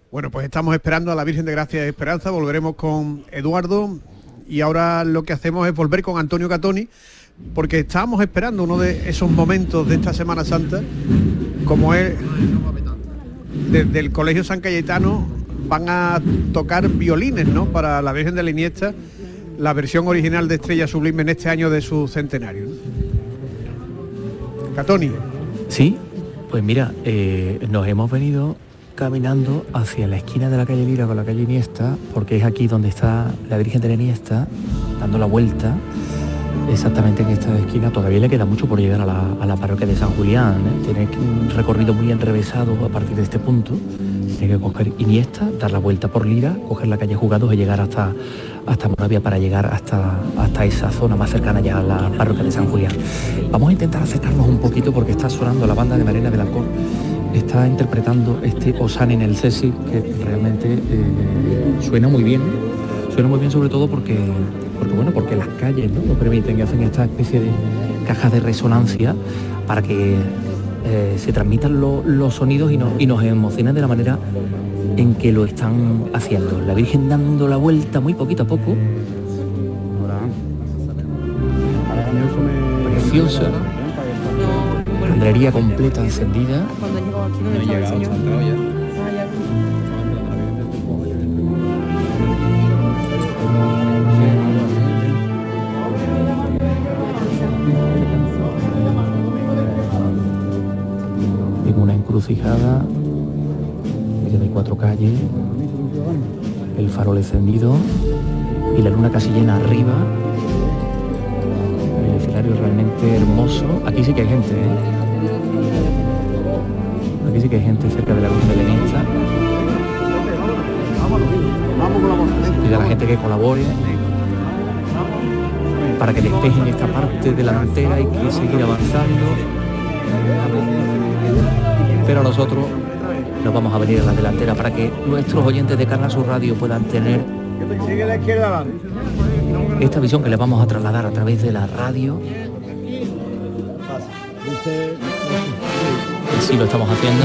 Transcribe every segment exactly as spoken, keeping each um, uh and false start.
Bueno, pues estamos esperando a la Virgen de Gracia y Esperanza, volveremos con Eduardo y ahora lo que hacemos es volver con Antonio Catoni, porque estábamos esperando uno de esos momentos de esta Semana Santa, como es desde el Colegio San Cayetano van a tocar violines, ¿no?, para la Virgen de la Iniesta, la versión original de Estrella Sublime en este año de su centenario, ¿no? Catoni. Sí, pues mira, eh, nos hemos venido caminando hacia la esquina de la calle Lira con la calle Iniesta, porque es aquí donde está la Virgen de la Iniesta, dando la vuelta, exactamente en esta esquina. Todavía le queda mucho por llegar a la, a la parroquia de San Julián, ¿eh? Tiene un recorrido muy enrevesado a partir de este punto. Tiene que coger Iniesta, dar la vuelta por Lira, coger la calle Jugados y llegar hasta, hasta Moravia para llegar hasta, hasta esa zona más cercana ya a la parroquia de San Julián. Vamos a intentar acercarnos un poquito porque está sonando la banda de Marina del Alcor. Está interpretando este Osana in Excelsis, que realmente eh, suena muy bien, suena muy bien sobre todo porque, porque, bueno, porque las calles, ¿no?, lo permiten y hacen esta especie de cajas de resonancia para que eh, se transmitan lo, los sonidos y, no, y nos emocionen de la manera en que lo están haciendo. La Virgen dando la vuelta muy poquito a poco. Preciosa. Candelería completa encendida. No he llegado hasta ya. En una encrucijada, de cuatro calles, el farol encendido y la luna casi llena arriba. El escenario realmente hermoso. Aquí sí que hay gente, ¿eh? Aquí sí que hay gente cerca de la Virgen de la Iniesta. Y a la gente que colabore para que despejen esta parte delantera. Hay que seguir avanzando, pero nosotros nos vamos a venir a la delantera para que nuestros oyentes de Canal Sur Radio puedan tener esta visión que les vamos a trasladar a través de la radio. Así lo estamos haciendo.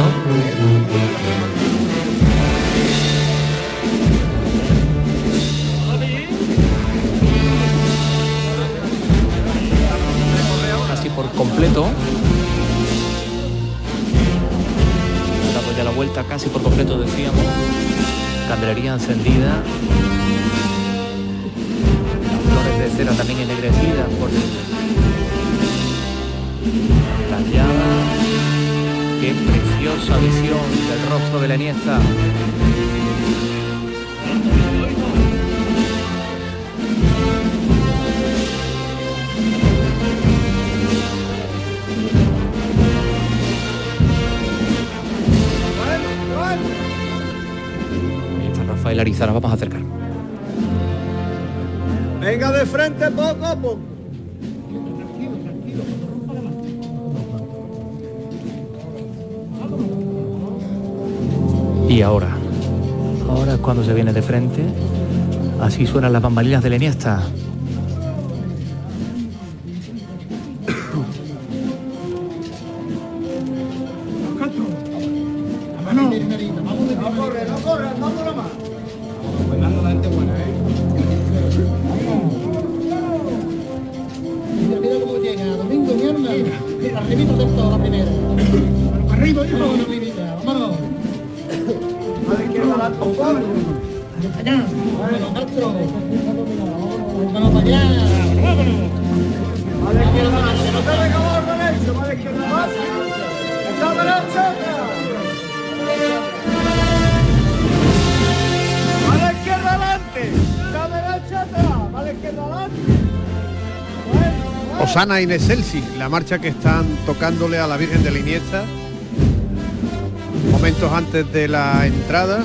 Casi por completo. Dando ya la vuelta casi por completo, decíamos. Candelería encendida. Flores de cera también ennegrecidas por las llamas. Qué preciosa visión del rostro de la Iniesta. Ahí está Rafael Ariza, nos vamos a acercar. Venga de frente poco a poco. Y ahora, ahora es cuando se viene de frente. Así suenan las bambalinas de la Iniesta. Osana in Excelsis, la marcha que están tocándole a la Virgen de la Iniesta momentos antes de la entrada.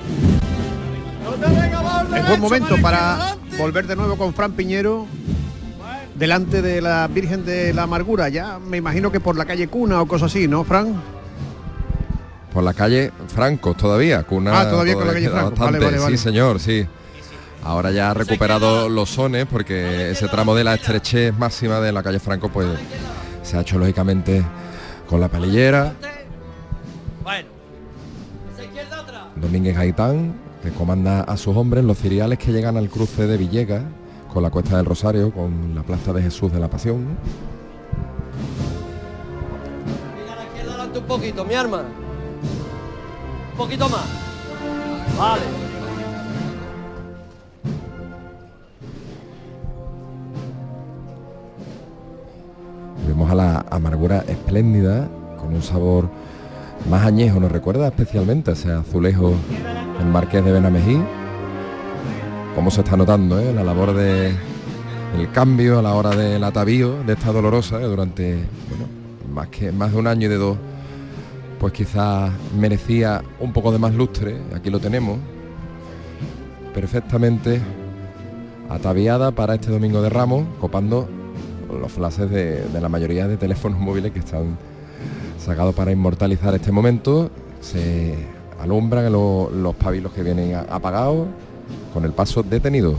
Es buen momento para volver de nuevo con Fran Piñero delante de la Virgen de la Amargura. Ya me imagino que por la calle Cuna o cosas así, ¿no, Fran? Por la calle Francos todavía, Cuna. Ah, todavía con la calle Francos. Vale, vale, vale. Sí, señor, sí. Ahora ya ha recuperado los sones porque ese tramo de la estrechez máxima de la calle Franco pues se ha hecho lógicamente con la palillera. Bueno, Domínguez Gaitán, que comanda a sus hombres los ciriales que llegan al cruce de Villegas con la Cuesta del Rosario, con la Plaza de Jesús de la Pasión. Mira a la izquierda adelante un poquito, mi arma. Un poquito más. Vale. Vemos a la amargura espléndida, con un sabor más añejo, nos recuerda especialmente ese azulejo del Marqués de Benamejí. Cómo se está notando ¿eh? la labor de el cambio a la hora del atavío de esta dolorosa, ¿eh? durante bueno, más que más de un año y de dos, pues quizás merecía un poco de más lustre. Aquí lo tenemos, perfectamente ataviada para este Domingo de Ramos, copando los flashes de, de la mayoría de teléfonos móviles que están sacados para inmortalizar este momento. Se alumbran los, los pabilos que vienen apagados, con el paso detenido.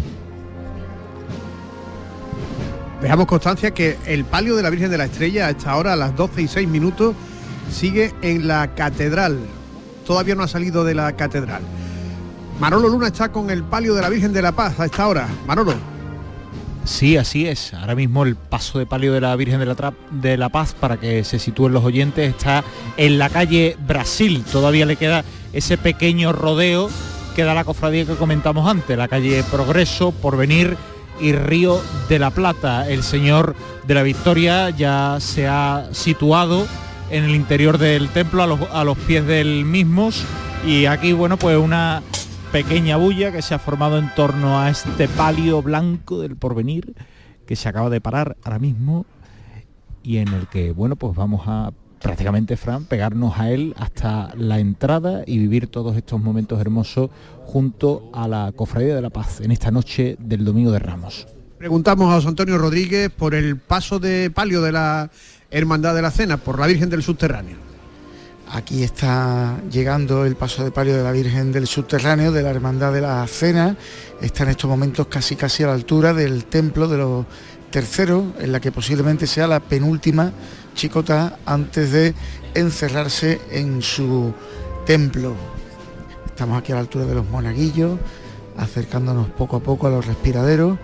Dejamos constancia que el palio de la Virgen de la Estrella a esta hora, a las doce y seis minutos, sigue en la catedral. Todavía no ha salido de la catedral. Manolo Luna está con el palio de la Virgen de la Paz a esta hora. Manolo. Sí, así es. Ahora mismo el paso de palio de la Virgen de la, Tra- de la Paz, para que se sitúen los oyentes, está en la calle Brasil. Todavía le queda ese pequeño rodeo que da la cofradía que comentamos antes, la calle Progreso, Porvenir y Río de la Plata. El Señor de la Victoria ya se ha situado en el interior del templo, a los, a los pies del mismo, y aquí, bueno, pues una pequeña bulla que se ha formado en torno a este palio blanco del Porvenir, que se acaba de parar ahora mismo, y en el que, bueno, pues vamos a prácticamente, Fran, pegarnos a él hasta la entrada y vivir todos estos momentos hermosos junto a la Cofradía de la Paz en esta noche del Domingo de Ramos. Preguntamos a José Antonio Rodríguez por el paso de palio de la Hermandad de la Cena, por la Virgen del Subterráneo. Aquí está llegando el paso de palio de la Virgen del Subterráneo, de la Hermandad de la Cena. Está en estos momentos casi casi a la altura del templo de los terceros, en la que posiblemente sea la penúltima chicota antes de encerrarse en su templo. Estamos aquí a la altura de los monaguillos, acercándonos poco a poco a los respiraderos.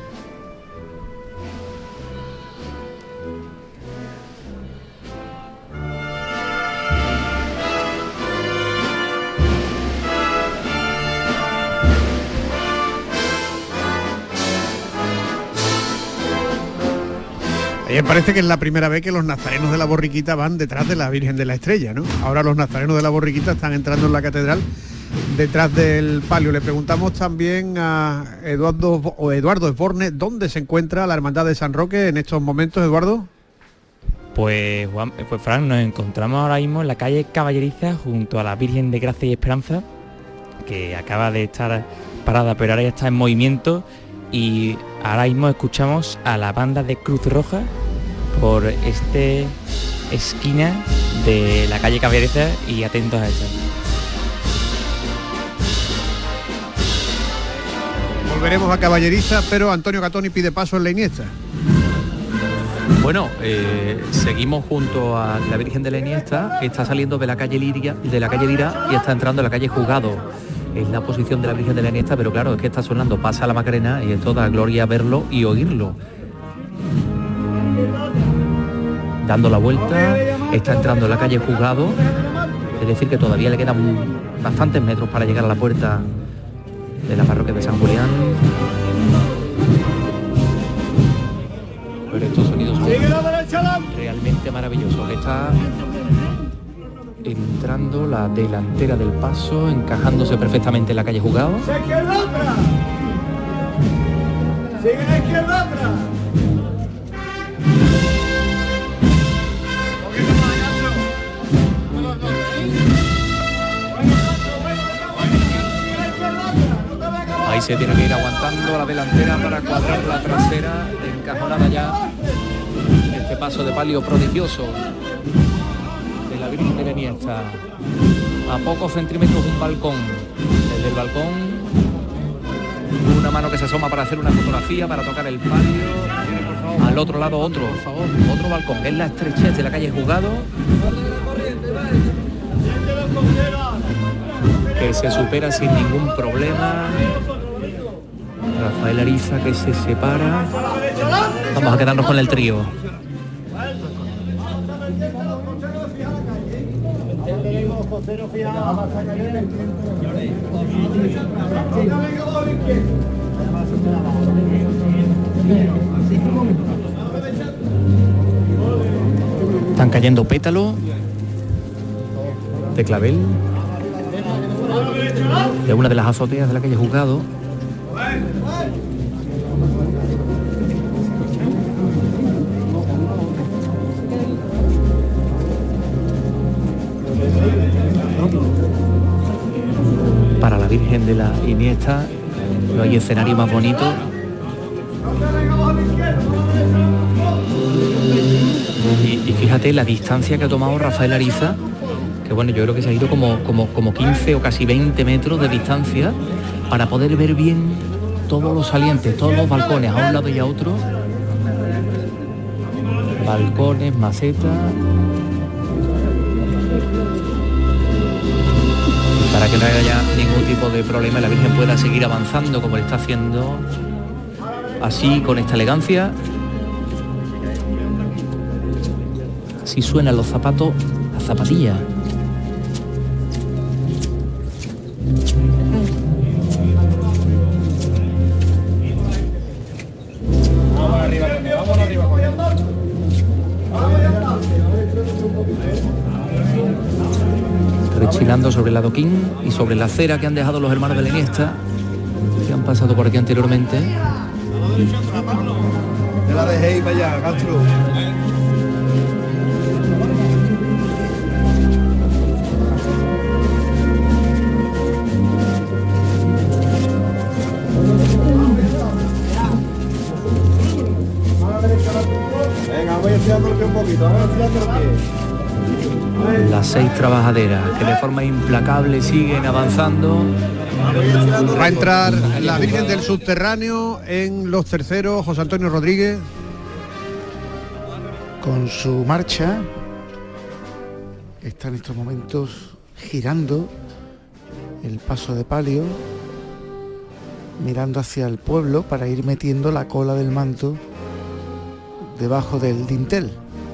Me parece que es la primera vez que los nazarenos de la Borriquita van detrás de la Virgen de la Estrella, ¿no? Ahora los nazarenos de la Borriquita están entrando en la catedral detrás del palio. Le preguntamos también a Eduardo o Eduardo Esborne dónde se encuentra la Hermandad de San Roque en estos momentos, Eduardo. Pues Juan, pues Fran, nos encontramos ahora mismo en la calle Caballeriza junto a la Virgen de Gracia y Esperanza, que acaba de estar parada, pero ahora ya está en movimiento, y ahora mismo escuchamos a la banda de Cruz Roja por este esquina de la calle Caballeriza, y atentos a eso. Volveremos a Caballeriza, pero Antonio Catoni pide paso en la Iniesta. Bueno, eh, seguimos junto a la Virgen de la Iniesta, que está saliendo de la calle Liria, de la calle Lira, y está entrando en la calle Juzgado. Es la posición de la Virgen de la Iniesta, pero claro, es que está sonando Pasa la Macarena, y esto da gloria verlo y oírlo. Dando la vuelta, está entrando en la calle Juzgado, es decir, que todavía le quedan bastantes metros para llegar a la puerta de la parroquia de San Julián. Pero estos sonidos son realmente maravillosos. Está entrando la delantera del paso, encajándose perfectamente en la calle Juzgado. Ahí se tiene que ir aguantando la delantera para cuadrar la trasera, encajonada ya este paso de palio prodigioso de la Virgen de la Iniesta. A pocos centímetros un balcón, desde el balcón una mano que se asoma para hacer una fotografía, para tocar el palio. Al otro lado otro, por favor, otro balcón, que es la estrechez de la calle Juzgado. que se supera sin ningún problema. Rafael Ariza que se separa. Vamos a quedarnos con el trío. Están cayendo pétalos de clavel de una de las azoteas de la calle Juzgado. Para la Virgen de la Iniesta no hay escenario más bonito. Y, y fíjate la distancia que ha tomado Rafael Ariza, que bueno, yo creo que se ha ido como, como, como quince o casi veinte metros de distancia para poder ver bien todos los salientes, todos los balcones a un lado y a otro. Balcones, macetas. Para que no haya ningún tipo de problema, la Virgen pueda seguir avanzando como le está haciendo, así, con esta elegancia. Así suenan los zapatos, las zapatillas. Vamos arriba, vamos arriba. Rechinando sobre el adoquín y sobre la acera que han dejado los hermanos de la Iniesta, que han pasado por aquí anteriormente. Ya la dejé ir para allá, Castro. Venga, voy estirando el pie un poquito, vamos estirando el pie. Las seis trabajaderas que de forma implacable siguen avanzando. Va a entrar la Virgen del Subterráneo en los terceros, José Antonio Rodríguez. Con su marcha está en estos momentos girando el paso de palio, mirando hacia el pueblo para ir metiendo la cola del manto debajo del dintel.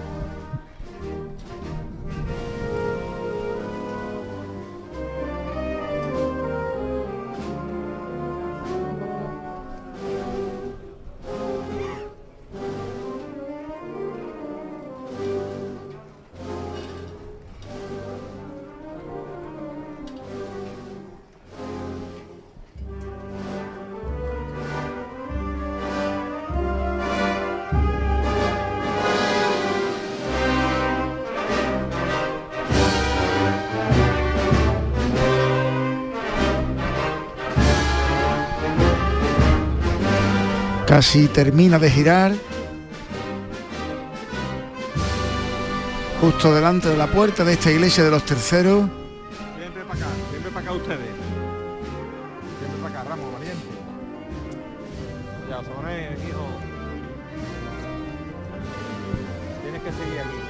Casi termina de girar, justo delante de la puerta de esta iglesia de los terceros. Siempre para acá, siempre para acá ustedes. Siempre para acá, Ramos, valiente. Ya, Soné, hijo. Tienes que seguir aquí.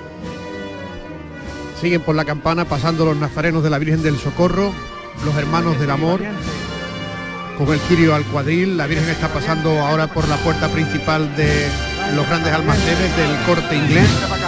Siguen por la campana pasando los nazarenos de la Virgen del Socorro, los hermanos del amor, con el cirio al cuadril. La Virgen está pasando ahora por la puerta principal de los grandes almacenes del Corte Inglés,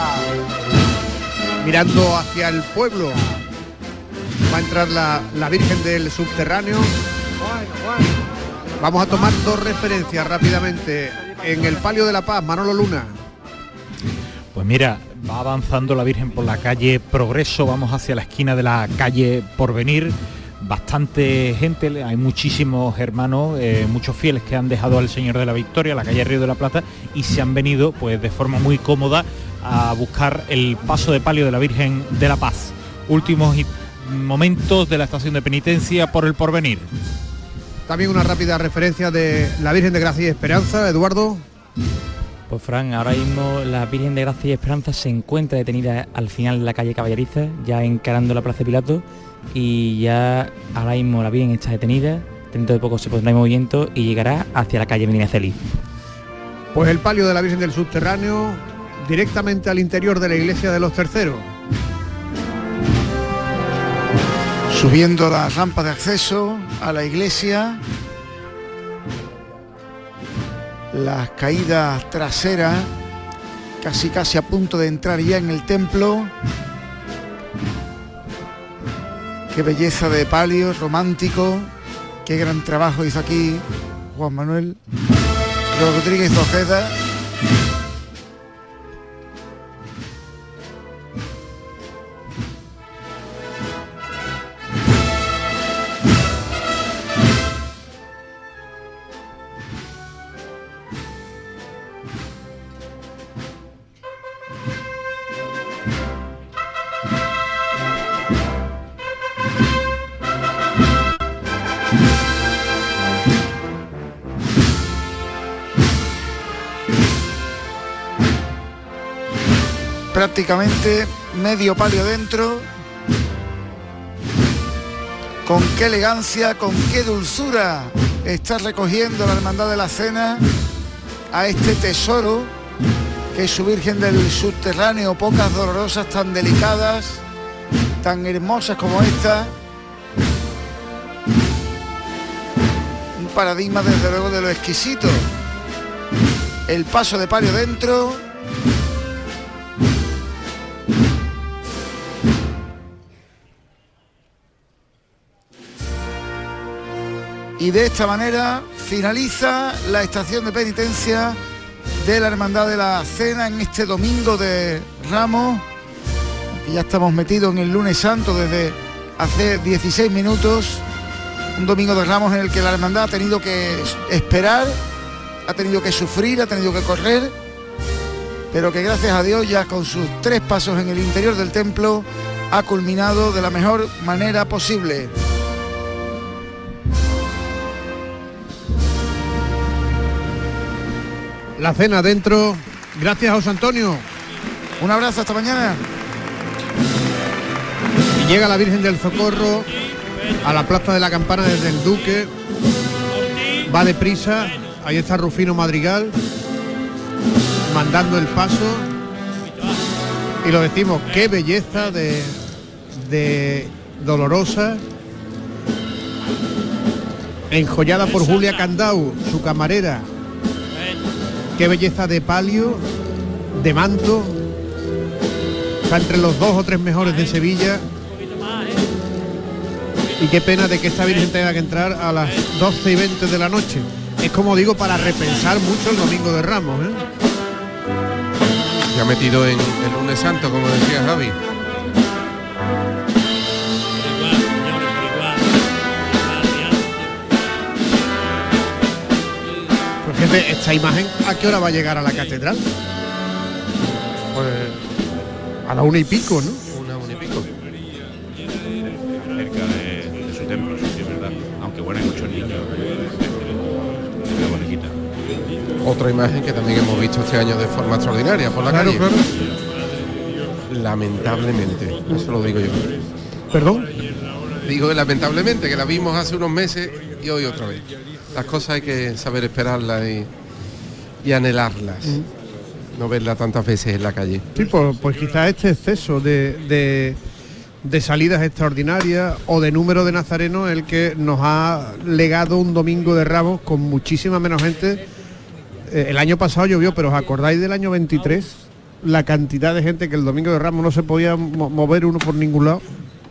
mirando hacia el pueblo. Va a entrar la, la Virgen del Subterráneo. Vamos a tomar dos referencias rápidamente. En el Palio de la Paz, Manolo Luna. Pues mira, va avanzando la Virgen por la calle Progreso, vamos hacia la esquina de la calle Porvenir. Bastante gente, hay muchísimos hermanos, eh, muchos fieles que han dejado al Señor de la Victoria, la calle Río de la Plata, y se han venido pues de forma muy cómoda a buscar el paso de palio de la Virgen de la Paz. Últimos momentos de la estación de penitencia por el Porvenir. También una rápida referencia de la Virgen de Gracia y Esperanza, Eduardo. Pues Fran, ahora mismo la Virgen de Gracia y Esperanza se encuentra detenida al final de la calle Caballeriza, ya encarando la Plaza de Pilato, y ya ahora mismo la Virgen está detenida, dentro de poco se pondrá en movimiento y llegará hacia la calle Medina Celi. Pues el palio de la Virgen del Subterráneo directamente al interior de la iglesia de los terceros. Subiendo la rampa de acceso a la iglesia, las caídas traseras, casi casi a punto de entrar ya en el templo. Qué belleza de palio, romántico, qué gran trabajo hizo aquí Juan Manuel Rodríguez Ojeda. Prácticamente medio palio dentro. Con qué elegancia, con qué dulzura está recogiendo la Hermandad de la Cena a este tesoro que es su Virgen del Subterráneo, pocas dolorosas tan delicadas, tan hermosas como esta. Un paradigma desde luego de lo exquisito. El paso de palio dentro. Y de esta manera finaliza la estación de penitencia de la Hermandad de la Cena en este domingo de Ramos. Y ya estamos metidos en el lunes santo desde hace dieciséis minutos. Un domingo de Ramos en el que la Hermandad ha tenido que esperar, ha tenido que sufrir, ha tenido que correr, pero que gracias a Dios ya con sus tres pasos en el interior del templo ha culminado de la mejor manera posible. La cena dentro. Gracias, José Antonio. Un abrazo, hasta mañana. Y llega la Virgen del Socorro a la Plaza de la Campana desde el Duque. Va deprisa. Ahí está Rufino Madrigal mandando el paso. Y lo decimos, qué belleza de, de Dolorosa, enjollada por Julia Candau, su camarera. Qué belleza de palio, de manto. Está entre los dos o tres mejores de Sevilla. Y qué pena de que esta Virgen tenga que entrar a las doce y veinte de la noche. Es, como digo, para repensar mucho el Domingo de Ramos, ¿eh? Ya metido en el lunes santo, como decía Javi. Pues fíjate, esta imagen, ¿a qué hora va a llegar a la catedral? Pues a la una y pico, ¿no? Una, una y pico. Cerca de, de su templo, sí, es verdad. Aunque bueno, hay muchos niños. Una bonita. Otra imagen que también hemos visto este año de forma extraordinaria por la Claro, calle. claro. Lamentablemente, eso lo digo yo. ¿Perdón? Digo que lamentablemente, que la vimos hace unos meses y hoy otra vez. Las cosas hay que saber esperarlas y, y anhelarlas. Mm. No verlas tantas veces en la calle. Sí, pues, pues quizás este exceso de, de, de salidas extraordinarias o de número de nazarenos el que nos ha legado un Domingo de Ramos con muchísima menos gente. Eh, el año pasado llovió, pero ¿os acordáis del año veintitrés? La cantidad de gente que el Domingo de Ramos no se podía mo- mover uno por ningún lado.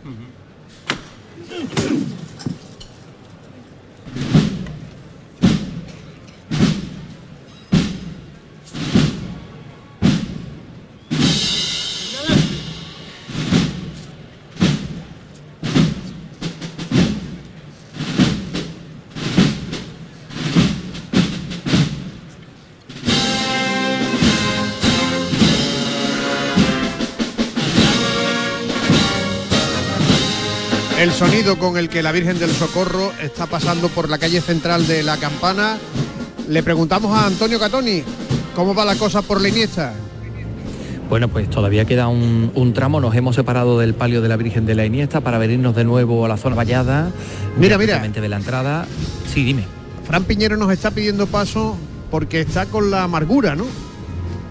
El sonido con el que la Virgen del Socorro está pasando por la calle central de la Campana. Le preguntamos a Antonio Catoni, ¿cómo va la cosa por la Iniesta? Bueno, pues todavía queda un, un tramo, nos hemos separado del palio de la Virgen de la Iniesta para venirnos de nuevo a la zona vallada. Mira, mira. De la entrada. Sí, dime. Fran Piñero nos está pidiendo paso porque está con la amargura, ¿no?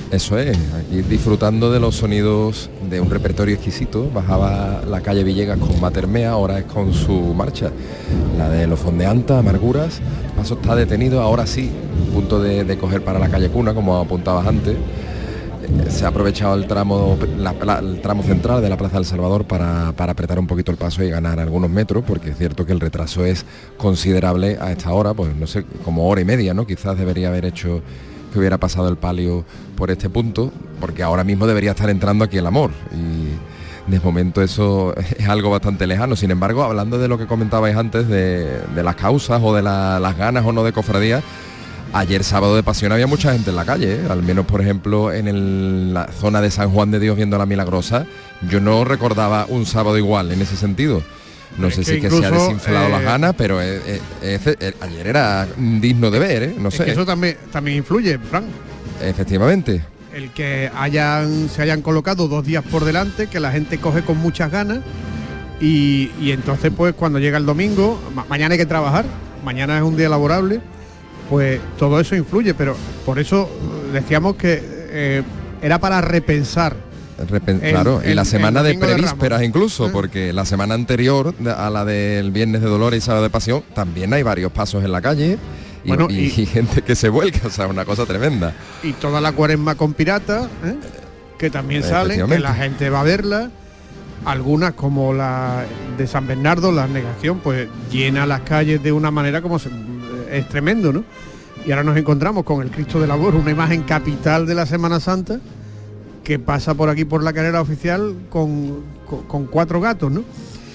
Eso es, aquí disfrutando de los sonidos de un repertorio exquisito. Bajaba la calle Villegas con Matermea, ahora es con su marcha, la de Los Fondeantas, Amarguras. El paso está detenido, ahora sí, punto de, de coger para la calle Cuna, como apuntabas antes. Eh, se ha aprovechado el tramo, la, la, el tramo central de la Plaza del Salvador para, para apretar un poquito el paso y ganar algunos metros, porque es cierto que el retraso es considerable a esta hora, pues no sé, como hora y media, ¿no? Quizás debería haber hecho que hubiera pasado el palio por este punto, porque ahora mismo debería estar entrando aquí el amor y de momento eso es algo bastante lejano. Sin embargo, hablando de lo que comentabais antes de, de las causas o de la, las ganas o no de cofradía, ayer sábado de Pasión había mucha gente en la calle, ¿eh? Al menos por ejemplo en el, la zona de San Juan de Dios viendo la Milagrosa, yo no recordaba un sábado igual en ese sentido. No sé si es que se ha desinflado eh, las ganas, pero eh, eh, eh, ayer era digno de ver, ¿eh? No sé. Que eso también, también influye, Fran. Efectivamente. El que hayan se hayan colocado dos días por delante, que la gente coge con muchas ganas y, y entonces pues cuando llega el domingo, ma mañana hay que trabajar, mañana es un día laborable, pues todo eso influye, pero por eso decíamos que eh, era para repensar. Repen el, claro, el, y la semana de prevísperas de incluso, ¿eh? Porque la semana anterior a la del Viernes de Dolores y Sábado de Pasión también hay varios pasos en la calle y, bueno, y, y, y gente que se vuelca, o sea, una cosa tremenda. Y toda la cuaresma con pirata, ¿eh? Que también salen, que la gente va a verla. Algunas como la de San Bernardo, la Negación, pues llena las calles de una manera como se, es tremendo, ¿no? Y ahora nos encontramos con el Cristo de Labor, una imagen capital de la Semana Santa, que pasa por aquí por la carrera oficial con, con, con cuatro gatos, ¿no?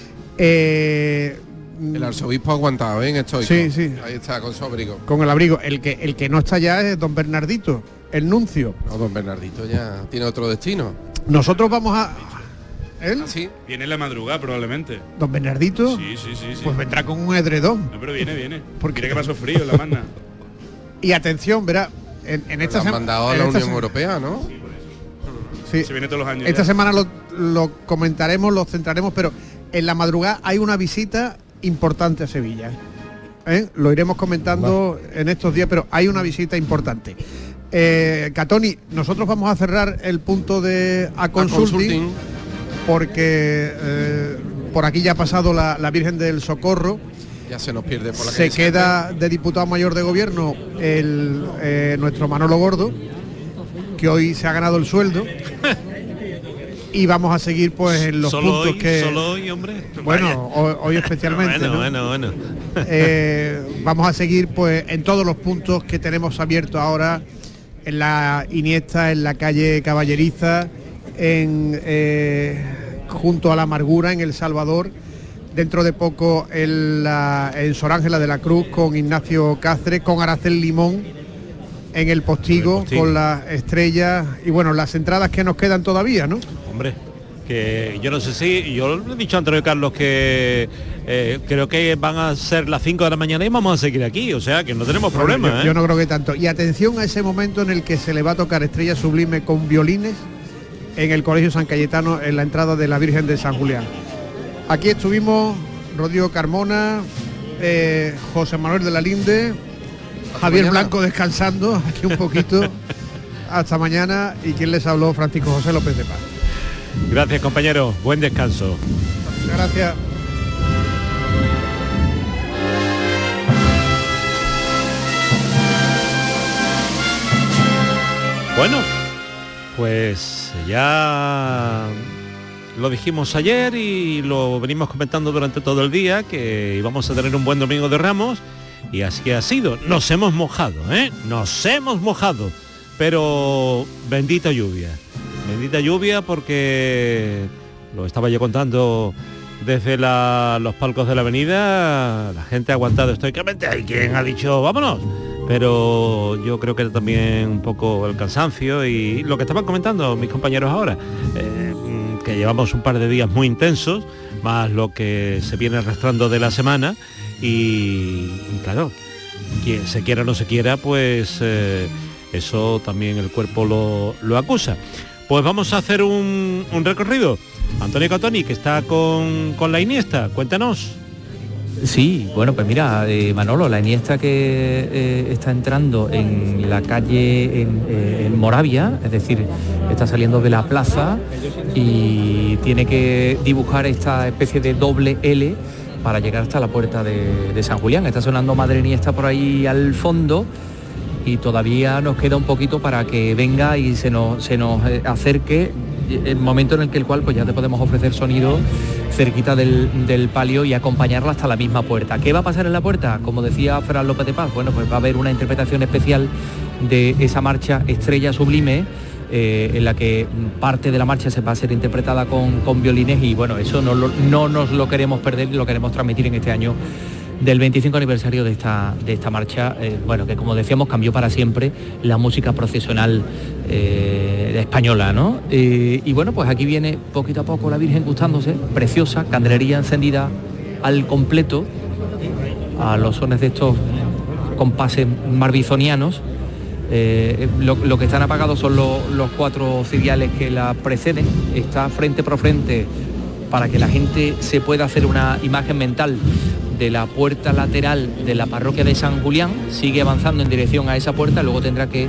Eh, el arzobispo ha aguantado, ¿eh? En estoico. Sí, sí. Ahí está, con su abrigo. Con el abrigo. El que, el que no está ya es don Bernardito, el nuncio. No, don Bernardito ya tiene otro destino. Nosotros vamos a... ¿Él? ¿Ah, sí? Viene en la madrugada probablemente. ¿Don Bernardito? Sí, sí, sí, sí. Pues vendrá con un edredón. No, pero viene, viene. Porque que pasó frío en la magna. Y atención, verá, en, en esta semana... han mandado a la Unión Europea, ¿no? Sí. Se viene todos los años. Esta ya. semana lo, lo comentaremos, lo centraremos, pero en la madrugada hay una visita importante a Sevilla. ¿Eh? Lo iremos comentando bueno. en estos días, pero hay una visita importante. Eh, Catoni, nosotros vamos a cerrar el punto de a consulting, a consulting. porque eh, por aquí ya ha pasado la, la Virgen del Socorro. Ya se nos pierde por la Se queda siempre. De diputado mayor de gobierno el eh, nuestro Manolo Gordo, que hoy se ha ganado el sueldo. Y vamos a seguir pues en los solo puntos hoy, que... Solo hoy, hombre. Bueno, hoy, hoy especialmente. bueno, ¿no? bueno, bueno. Eh, vamos a seguir pues en todos los puntos que tenemos abiertos ahora, en la Iniesta, en la calle Caballeriza, en eh, junto a la Amargura, en El Salvador. Dentro de poco en, la, en Sor Ángela de la Cruz con Ignacio Cáceres, con Aracel Limón en el Postigo, el Postigo, con las estrellas y bueno, las entradas que nos quedan todavía, ¿no? Hombre, que yo no sé si, yo lo he dicho antes, Carlos, que eh, creo que van a ser las cinco de la mañana y vamos a seguir aquí, o sea que no tenemos problema. Bueno, yo, ¿eh? yo no creo que tanto. Y atención a ese momento en el que se le va a tocar Estrella Sublime con violines en el Colegio San Cayetano en la entrada de la Virgen de San Julián. Aquí estuvimos Rodrigo Carmona, eh, José Manuel de la Linde, hasta Javier mañana. Blanco descansando aquí un poquito. Hasta mañana. Y quien les habló, Francisco José López de Paz. Gracias, compañero. Buen descanso. Muchas gracias. Bueno, pues ya lo dijimos ayer y lo venimos comentando durante todo el día, que íbamos a tener un buen domingo de Ramos, y así ha sido. Nos hemos mojado, ¿eh? Nos hemos mojado, pero bendita lluvia. Bendita lluvia, porque lo estaba yo contando desde la, los palcos de la avenida, la gente ha aguantado estoicamente. Hay quien ha dicho vámonos, pero yo creo que también un poco el cansancio y lo que estaban comentando mis compañeros ahora, eh, que llevamos un par de días muy intensos, más lo que se viene arrastrando de la semana y, y claro, quien se quiera o no se quiera, pues eh, eso también el cuerpo lo, lo acusa. Pues vamos a hacer un, un recorrido. Antonio Catoni, que está con, con la Iniesta, cuéntanos. Sí, bueno, pues mira, eh, Manolo, la Iniesta que eh, está entrando en la calle en, eh, en Moravia, es decir, está saliendo de la plaza y tiene que dibujar esta especie de doble L para llegar hasta la puerta de, de San Julián. Está sonando Madre Iniesta por ahí al fondo y todavía nos queda un poquito para que venga y se nos, se nos acerque el momento en el que el cual pues ya te podemos ofrecer sonido cerquita del, del palio y acompañarla hasta la misma puerta. ¿Qué va a pasar en la puerta? Como decía Fran López de Paz, bueno, pues va a haber una interpretación especial de esa marcha Estrella Sublime, eh, en la que parte de la marcha se va a ser interpretada con, con violines y bueno, eso no, lo, no nos lo queremos perder, lo queremos transmitir en este año del veinticinco aniversario de esta, de esta marcha, eh, bueno, que como decíamos cambió para siempre la música procesional eh, española, ¿no? Eh, y bueno, pues aquí viene poquito a poco la Virgen gustándose, preciosa, candelería encendida al completo, a los sones de estos compases marbizonianos. Eh, lo, lo que están apagados son lo, los cuatro ciriales que la preceden, está frente por frente para que la gente se pueda hacer una imagen mental de la puerta lateral de la parroquia de San Julián, sigue avanzando en dirección a esa puerta, luego tendrá que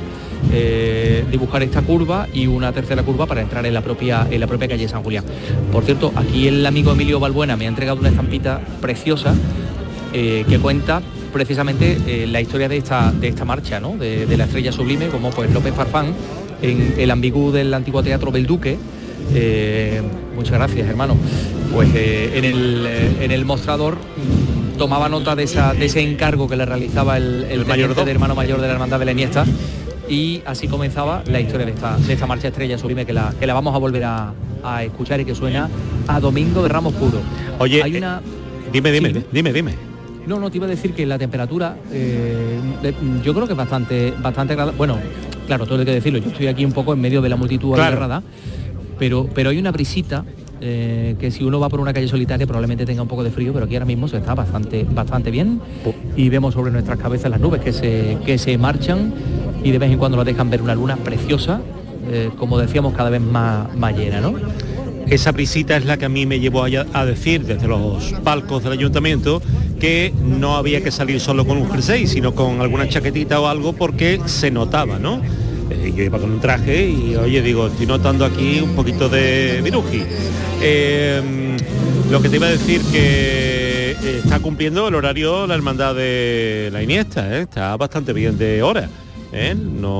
eh, dibujar esta curva y una tercera curva para entrar en la propia en la propia calle San Julián. Por cierto, aquí el amigo Emilio Balbuena me ha entregado una estampita preciosa eh, que cuenta precisamente eh, la historia de esta de esta marcha, ¿no? de, de la Estrella Sublime, como pues López Farfán en el ambigú del antiguo Teatro Belduque. Eh, muchas gracias, hermano. Pues eh, en, el, eh, en el mostrador tomaba nota de, esa, de ese encargo que le realizaba el, el, el teniente de hermano mayor de la Hermandad de la Iniesta, y así comenzaba la historia de esta, de esta marcha Estrella Sublime, que la, que la vamos a volver a, a escuchar y que suena a Domingo de Ramos Puro. Oye, hay una... eh, dime, dime, sí, dime, dime. No, no, te iba a decir que la temperatura, eh, yo creo que es bastante, bastante agradable. Bueno, claro, todo hay que decirlo, yo estoy aquí un poco en medio de la multitud agarrada, claro. pero, pero hay una brisita. Eh, que si uno va por una calle solitaria probablemente tenga un poco de frío, pero aquí ahora mismo se está bastante bastante bien y vemos sobre nuestras cabezas las nubes que se, que se marchan y de vez en cuando nos dejan ver una luna preciosa, eh, como decíamos, cada vez más, más llena, ¿no? Esa brisita es la que a mí me llevó a, a decir desde los palcos del ayuntamiento que no había que salir solo con un jersey, sino con alguna chaquetita o algo, porque se notaba, ¿no? Yo iba con un traje y, oye, digo, estoy notando aquí un poquito de viruji. Eh, lo que te iba a decir que está cumpliendo el horario la Hermandad de la Iniesta, ¿eh? Está bastante bien de hora, ¿eh?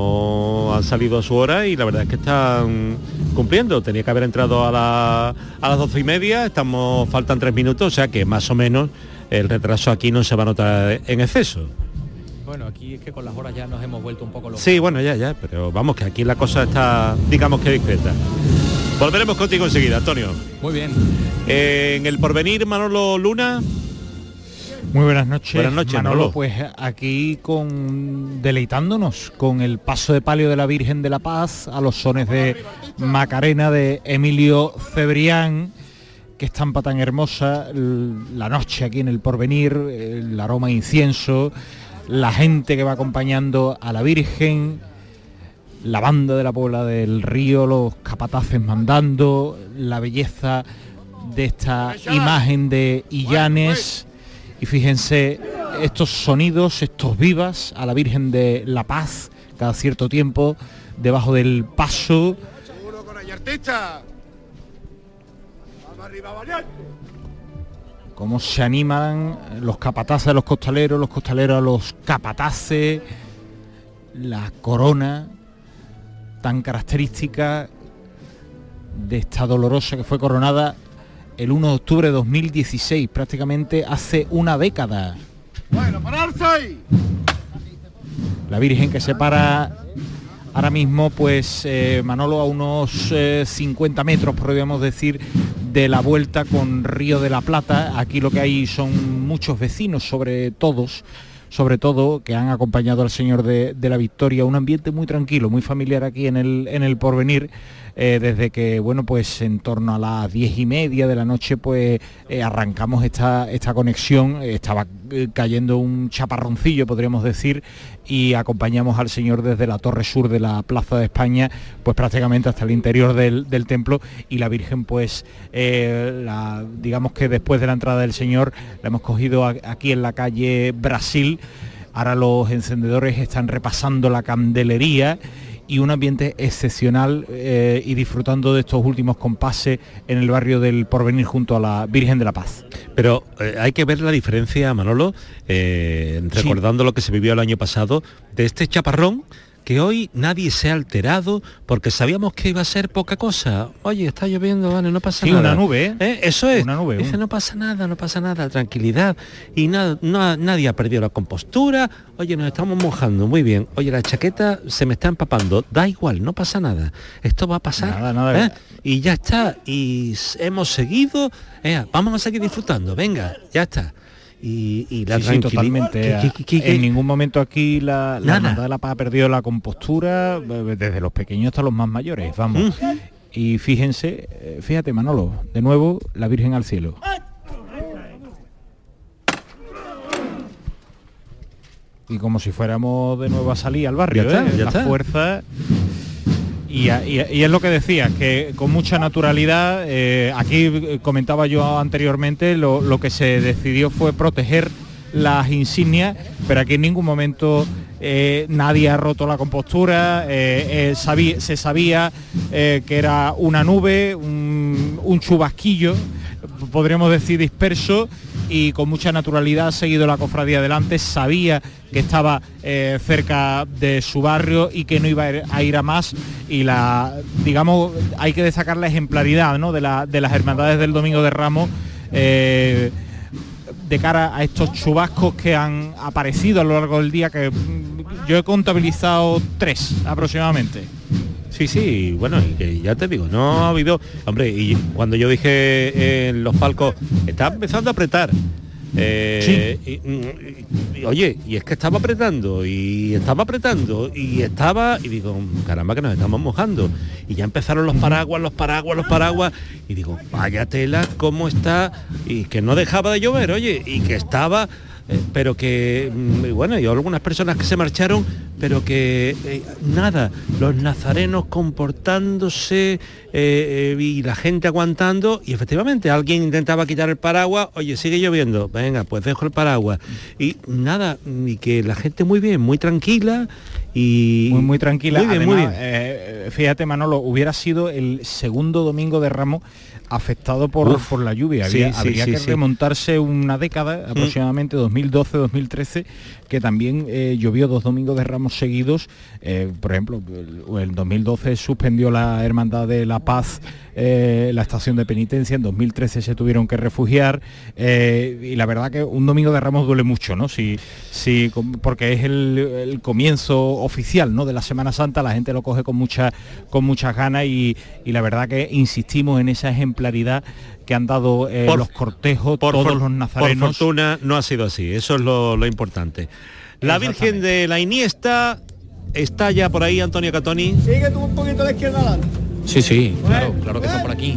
No han salido a su hora y la verdad es que están cumpliendo. Tenía que haber entrado a, la, a las doce y media, estamos, faltan tres minutos, o sea que más o menos el retraso aquí no se va a notar en exceso. Bueno, aquí es que con las horas ya nos hemos vuelto un poco locos. Sí, bueno, ya, ya, pero vamos, que aquí la cosa está, digamos que discreta. Volveremos contigo enseguida, Antonio. Muy bien. Eh, en el porvenir, Manolo Luna. Muy buenas noches. Buenas noches, Manolo. Manolo. Pues aquí con deleitándonos con el paso de palio de la Virgen de la Paz a los sones de Macarena de Emilio Cebrián, que estampa tan hermosa, la noche aquí en el porvenir, el aroma a incienso, la gente que va acompañando a la Virgen, la banda de la Puebla del Río, los capataces mandando, la belleza de esta imagen de Illanes, y fíjense estos sonidos, estos vivas a la Virgen de la Paz cada cierto tiempo debajo del paso. Cómo se animan los capataces a los costaleros, los costaleros a los capataces, la corona tan característica de esta dolorosa que fue coronada el uno de octubre de dos mil dieciséis, prácticamente hace una década. Bueno, pararse ahí. La Virgen que se para ahora mismo, pues eh, Manolo, a unos eh, cincuenta metros, podríamos decir, de la vuelta con Río de la Plata. Aquí lo que hay son muchos vecinos, sobre todos, sobre todo, que han acompañado al Señor de, de la Victoria, un ambiente muy tranquilo, muy familiar aquí en el, en el Porvenir, eh, desde que, bueno, pues en torno a las diez y media de la noche, pues eh, arrancamos esta, esta conexión, estaba eh, cayendo un chaparroncillo, podríamos decir, y acompañamos al Señor desde la torre sur de la Plaza de España, pues prácticamente hasta el interior del, del templo, y la Virgen, pues, eh, la, digamos que después de la entrada del Señor, la hemos cogido a, aquí en la calle Brasil. Ahora los encendedores están repasando la candelería y un ambiente excepcional eh, y disfrutando de estos últimos compases en el barrio del Porvenir junto a la Virgen de la Paz. Pero eh, hay que ver la diferencia, Manolo, eh, recordando sí. lo que se vivió el año pasado, de este chaparrón, que hoy nadie se ha alterado porque sabíamos que iba a ser poca cosa. Oye, está lloviendo, vale, no pasa sí, nada. una nube, ¿eh? ¿Eh? Eso es. Una nube. Dice, un... no pasa nada, no pasa nada, tranquilidad. Y nada, no, nadie ha perdido la compostura. Oye, nos estamos mojando, muy bien. Oye, la chaqueta se me está empapando. Da igual, no pasa nada. Esto va a pasar. Nada, nada. ¿eh? Y ya está. Y hemos seguido. Eh, vamos a seguir disfrutando. Venga, ya está. Y, y la sí, sí, totalmente. ¿Qué, qué, qué, qué? En ningún momento aquí la, la Hermandad de la Paz ha perdido la compostura, desde los pequeños hasta los más mayores, vamos. Mm. Y fíjense, fíjate Manolo, de nuevo la Virgen al cielo. Y como si fuéramos de nuevo a salir al barrio, ya está, ¿eh? ya la está. fuerza... Y, y, y es lo que decía, que con mucha naturalidad, eh, aquí comentaba yo anteriormente, lo, lo que se decidió fue proteger las insignias, pero aquí en ningún momento eh, nadie ha roto la compostura, eh, eh, sabía, se sabía eh, que era una nube, un, un chubasquillo, podríamos decir disperso, y con mucha naturalidad ha seguido la cofradía adelante, sabía que estaba eh, cerca de su barrio y que no iba a ir a más, y la, digamos, hay que destacar la ejemplaridad, ¿no?, de, la, de las hermandades del Domingo de Ramos, eh, de cara a estos chubascos que han aparecido a lo largo del día, que yo he contabilizado tres aproximadamente. Sí, sí, bueno, y que ya te digo, no ha habido... Hombre, y cuando yo dije en los palcos, estaba empezando a apretar. Eh, sí. y, y, y, oye, y es que estaba apretando, y estaba apretando, y estaba... Y digo, caramba, que nos estamos mojando. Y ya empezaron los paraguas, los paraguas, los paraguas. Y digo, vaya tela, cómo está... Y que no dejaba de llover, oye, y que estaba... Eh, pero que, bueno, y algunas personas que se marcharon, pero que eh, nada, los nazarenos comportándose eh, eh, y la gente aguantando, y efectivamente alguien intentaba quitar el paraguas, oye, sigue lloviendo, venga, pues dejo el paraguas, y nada, y que la gente muy bien, muy tranquila, y muy, muy tranquila. Muy bien, Además, muy bien. Eh, fíjate, Manolo, hubiera sido el segundo domingo de Ramos afectado por, Uf, por la lluvia. Había, sí, sí, habría sí, que sí. remontarse una década, aproximadamente mm. dos mil doce dos mil trece, que también eh, llovió dos domingos de Ramos seguidos. Eh, por ejemplo, el, el dos mil doce suspendió la Hermandad de la Paz eh, la estación de penitencia, en dos mil trece se tuvieron que refugiar, eh, y la verdad que un domingo de Ramos duele mucho, ¿no? Si, si, porque es el, el comienzo oficial, ¿no?, de la Semana Santa, la gente lo coge con, mucha, con muchas ganas, y, y la verdad que insistimos en esa ejemplaridad que han dado eh, por, los cortejos, por todos for, los nazarenos. Por fortuna no ha sido así, eso es lo, lo importante. La Virgen de la Iniesta está ya por ahí, Antonio Catoni. Sigue tú un poquito a la izquierda adelante. Sí, sí, claro, claro que está por aquí.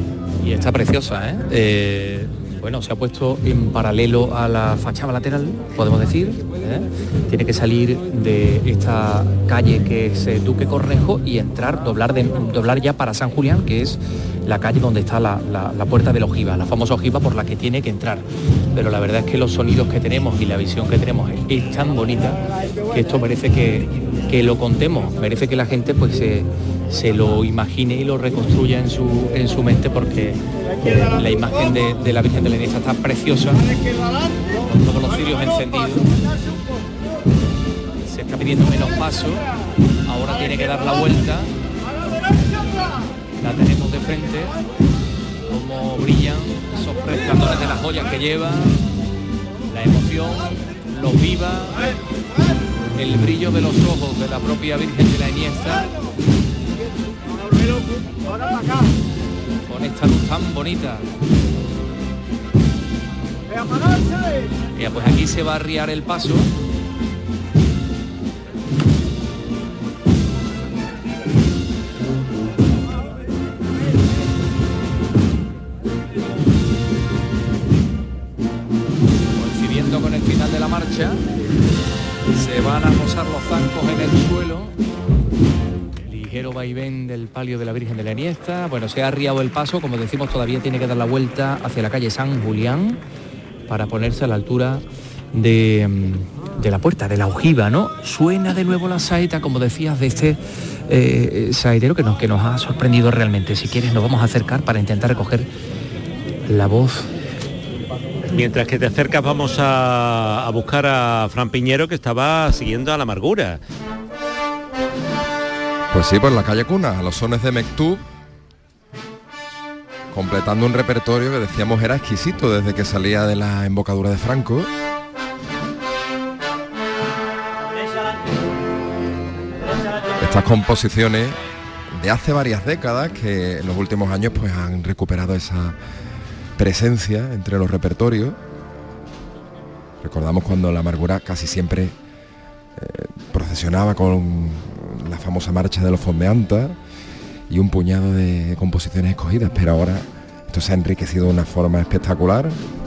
Y está preciosa, ¿eh? eh Bueno, se ha puesto en paralelo a la fachada lateral, podemos decir, ¿eh? Tiene que salir de esta calle que es eh, Duque Cornejo y entrar, doblar, de, doblar ya para San Julián, que es la calle donde está la, la, la puerta de la ojiva, la famosa ojiva por la que tiene que entrar. Pero la verdad es que los sonidos que tenemos y la visión que tenemos es, es tan bonita que esto merece que, que lo contemos, merece que la gente pues se, se lo imagine y lo reconstruya en su, en su mente, porque eh, la imagen de, de la Virgen de la Iniesta está preciosa, con todos los cirios encendidos. Se está pidiendo menos paso, ahora tiene que dar la vuelta. La tenemos de frente, como brillan esos resplandores de las joyas que lleva, la emoción, los vivas, el brillo de los ojos de la propia Virgen de la Iniesta, con esta luz tan bonita. Ya, pues aquí se va a arriar el paso. Coincidiendo con el final de la marcha, se van a posar los zancos en el suelo. Ligero vaivén del palio de la Virgen de la Iniesta. Bueno, se ha arriado el paso, como decimos, todavía tiene que dar la vuelta hacia la calle San Julián para ponerse a la altura de, de la puerta, de la ojiva, ¿no? Suena de nuevo la saeta, como decías, de este eh, saetero que nos, que nos ha sorprendido realmente. Si quieres nos vamos a acercar para intentar recoger la voz. Mientras que te acercas vamos a, a buscar a Fran Piñero, que estaba siguiendo a la amargura. Pues sí, por la calle Cuna, a los sones de Mektub, completando un repertorio que decíamos era exquisito desde que salía de la embocadura de Franco. Estas composiciones de hace varias décadas que en los últimos años pues han recuperado esa presencia entre los repertorios. Recordamos cuando la amargura casi siempre eh, procesionaba con la famosa marcha de los fondeantas y un puñado de composiciones escogidas, pero ahora esto se ha enriquecido de una forma espectacular.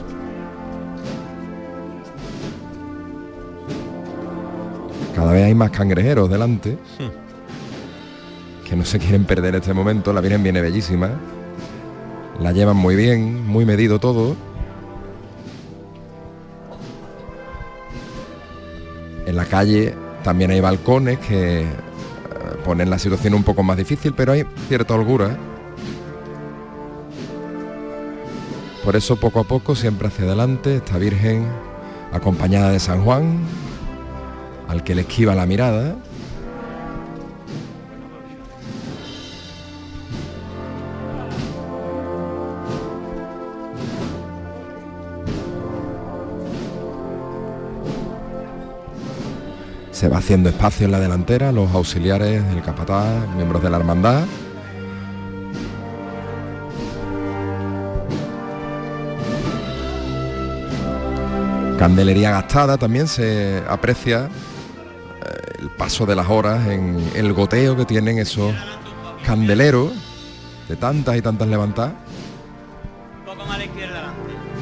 Cada vez hay más cangrejeros delante que no se quieren perder este momento. La Virgen viene bellísima, la llevan muy bien, muy medido todo. En la calle también hay balcones que ponen la situación un poco más difícil, pero hay cierta holgura. Por eso poco a poco, siempre hacia adelante, esta Virgen acompañada de San Juan, al que le esquiva la mirada. Se va haciendo espacio en la delantera, los auxiliares del capataz, miembros de la hermandad. Candelería gastada, también se aprecia eh, el paso de las horas en el goteo que tienen esos candeleros de tantas y tantas levantadas. Un poco más a la izquierda adelante.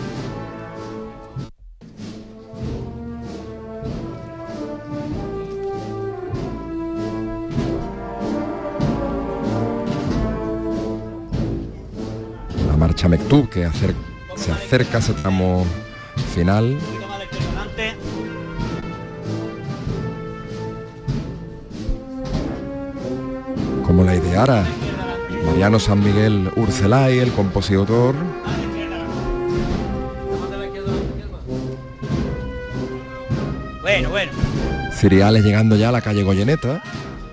La marcha Mektub que acer- se acerca a ese tramo final. Como la ideara Mariano San Miguel Urcelay, el compositor. Bueno, bueno. Ciriales llegando ya a la calle Goyeneta.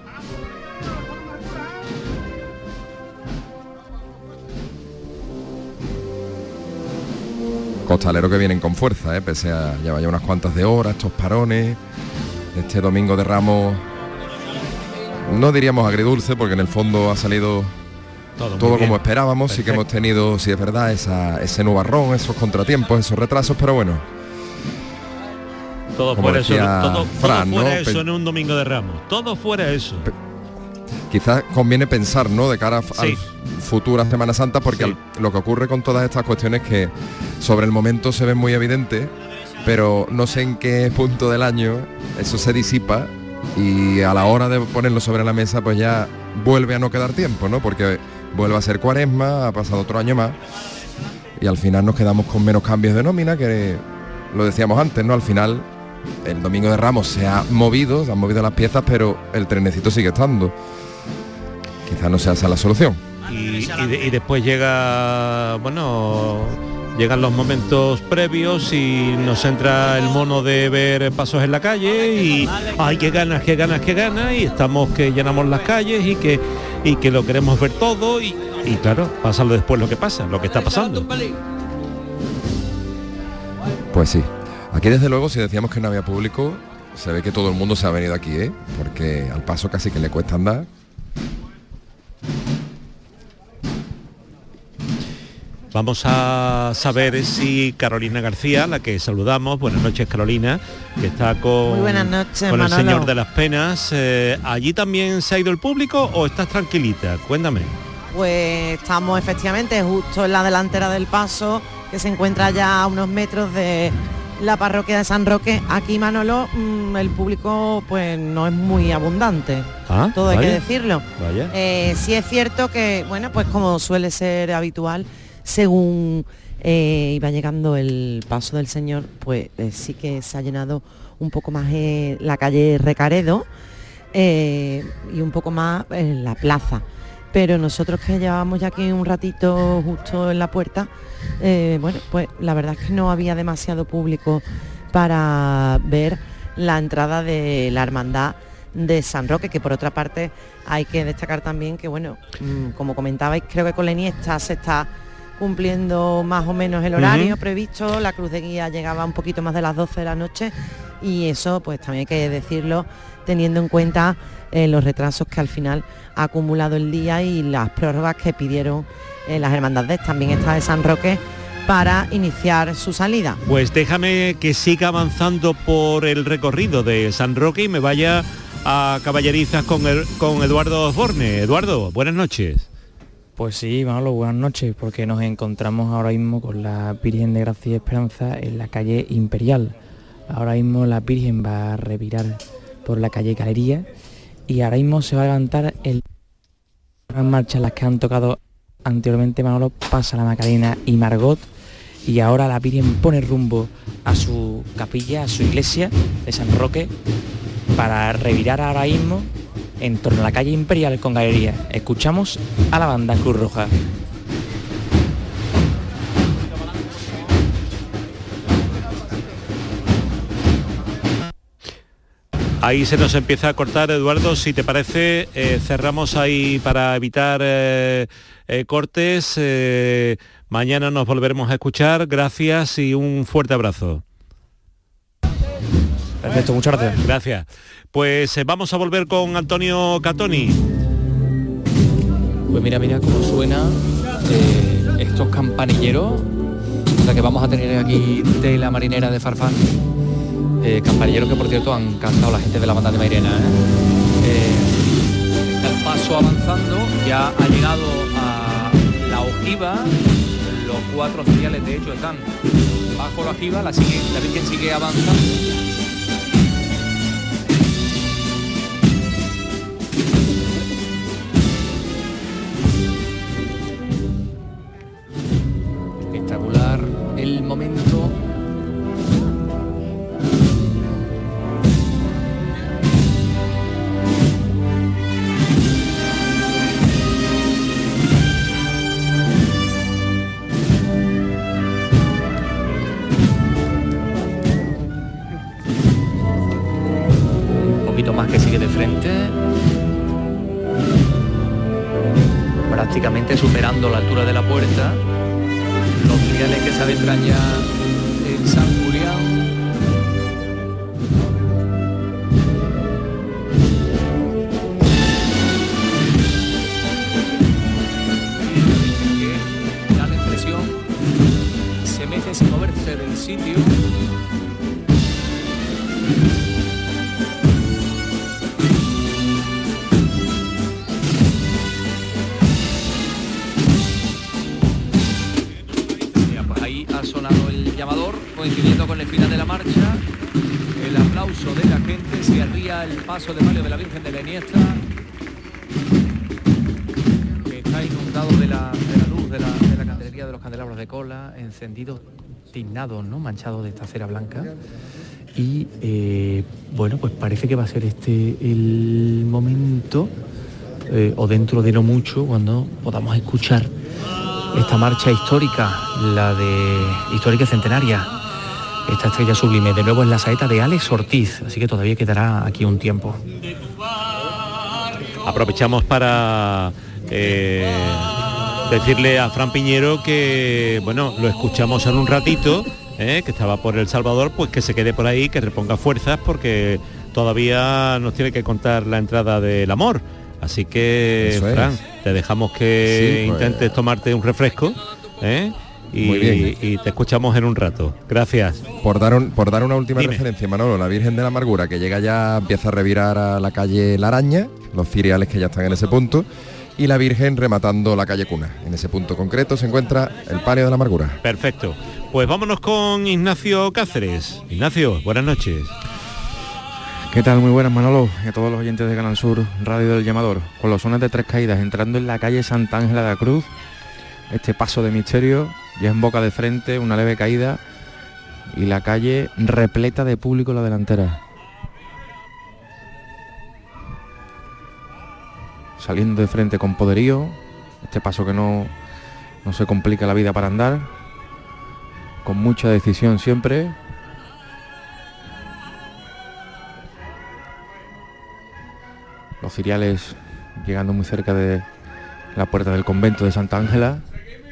Costaleros que vienen con fuerza, ¿eh? Pese a llevar ya unas cuantas de horas, estos parones. Este domingo de Ramos, no diríamos agridulce, porque en el fondo ha salido todo, todo como esperábamos. Perfecto. Sí que hemos tenido, si es verdad, esa, ese nubarrón, esos contratiempos, esos retrasos, pero bueno. Todo como fuera eso, todo, Fran, todo fuera ¿no? eso en un domingo de Ramos. Todo fuera eso. Pe Quizás conviene pensar, ¿no?, de cara a, sí. a futuras Semana Santa, porque sí. al, lo que ocurre con todas estas cuestiones que sobre el momento se ven muy evidentes, pero no sé en qué punto del año eso se disipa y a la hora de ponerlo sobre la mesa pues ya vuelve a no quedar tiempo, ¿no? Porque vuelve a ser Cuaresma, ha pasado otro año más y al final nos quedamos con menos cambios de nómina, que lo decíamos antes, ¿no? Al final el domingo de Ramos se ha movido, se han movido las piezas, pero el trenecito sigue estando. Quizás no sea esa la solución. Y, y, de, y después llega, bueno, llegan los momentos previos y nos entra el mono de ver pasos en la calle y ay, qué ganas, qué ganas, qué ganas, y estamos que llenamos las calles y que y que lo queremos ver todo y, y claro, pasa lo después lo que pasa, lo que está pasando. Pues sí. Aquí desde luego, si decíamos que no había público, se ve que todo el mundo se ha venido aquí, ¿eh? Porque al paso casi que le cuesta andar. Vamos a saber si Carolina García, la que saludamos, buenas noches Carolina, que está con, Muy buenas noches, con el Manolo. Señor de las Penas. Eh, ¿Allí también se ha ido el público o estás tranquilita? Cuéntame. Pues estamos efectivamente justo en la delantera del paso, que se encuentra ya a unos metros de la parroquia de San Roque. Aquí, Manolo, mmm, el público pues no es muy abundante, ah, todo vaya, hay que decirlo. Vaya. Eh, sí es cierto que, bueno, pues como suele ser habitual, según eh, iba llegando el paso del Señor, pues eh, sí que se ha llenado un poco más eh, la calle Recaredo eh, y un poco más eh, la plaza. Pero nosotros que llevábamos ya aquí un ratito justo en la puerta, eh, bueno, pues la verdad es que no había demasiado público para ver la entrada de la hermandad de San Roque, que por otra parte hay que destacar también que, bueno, mmm, como comentabais, creo que con la Iniesta se está cumpliendo más o menos el horario uh-huh. previsto. La cruz de guía llegaba un poquito más de las doce de la noche y eso pues también hay que decirlo teniendo en cuenta eh, los retrasos que al final ha acumulado el día y las prórrogas que pidieron eh, las hermandades, también esta de San Roque, para iniciar su salida. Pues déjame que siga avanzando por el recorrido de San Roque y me vaya a Caballerizas con, el, con Eduardo Osborne. Eduardo, buenas noches. Pues sí, Manolo, buenas noches, porque nos encontramos ahora mismo con la Virgen de Gracia y Esperanza en la calle Imperial. Ahora mismo la Virgen va a revirar por la calle Galería y ahora mismo se va a levantar el en marcha las que han tocado anteriormente, Manolo, pasa la Macarena y Margot, y ahora la Virgen pone rumbo a su capilla, a su iglesia de San Roque, para revirar ahora mismo en torno a la calle Imperial con Galería. Escuchamos a la banda Cruz Roja. Ahí se nos empieza a cortar, Eduardo, si te parece, eh, cerramos ahí para evitar eh, eh, cortes. Eh, mañana nos volveremos a escuchar. Gracias y un fuerte abrazo. Perfecto, muchas gracias. Gracias. Pues eh, vamos a volver con Antonio Catoni. Pues mira, mira cómo suena eh, estos campanilleros, o sea que vamos a tener aquí de la marinera de Farfán. Eh, campanilleros que por cierto han cantado la gente de la banda de Mairena, ¿eh? Eh, está el paso avanzando, ya ha llegado a la ojiva, los cuatro oficiales de hecho están bajo la ojiva, la, sigue, la Virgen sigue avanzando. Espectacular el momento. Más que sigue de frente, prácticamente superando la altura de la puerta, los filiales que se adentran ya en San Julián. Que da la impresión se mece sin moverse del sitio. Coincidiendo con el final de la marcha, el aplauso de la gente, se arría el paso de palio de la Virgen de la Iniesta, que está inundado de la, de la luz de la, de la candelería de los candelabros de cola, encendidos, tiznados, ¿no? Manchados de esta cera blanca. Y eh, bueno, pues parece que va a ser este el momento, eh, o dentro de no mucho, cuando podamos escuchar esta marcha histórica, la de histórica centenaria, esta estrella sublime. De nuevo en la saeta de Alex Ortiz, así que todavía quedará aquí un tiempo. Aprovechamos para eh, decirle a Fran Piñero que, bueno, lo escuchamos en un ratito, eh, que estaba por El Salvador, pues que se quede por ahí, que reponga fuerzas, porque todavía nos tiene que contar la entrada del Amor. Así que, Eso Fran, es. te dejamos que Sí, pues, intentes tomarte un refresco ¿eh? Y, Muy bien. y te escuchamos en un rato. Gracias. Por dar, un, por dar una última Dime. referencia, Manolo, la Virgen de la Amargura, que llega ya, empieza a revirar a la calle La Araña, los ciriales que ya están en ese punto, y la Virgen rematando la calle Cuna. En ese punto concreto se encuentra el palio de la Amargura. Perfecto. Pues vámonos con Ignacio Cáceres. Ignacio, buenas noches. ¿Qué tal? Muy buenas, Manolo, y a todos los oyentes de Canal Sur, Radio del Llamador. Con los sones de Tres Caídas, entrando en la calle Santa Ángela de la Cruz, este paso de misterio, ya en boca de frente, una leve caída, y la calle repleta de público en la delantera. Saliendo de frente con poderío, este paso que no, no se complica la vida para andar, con mucha decisión siempre. Los ciriales llegando muy cerca de la puerta del convento de Santa Ángela.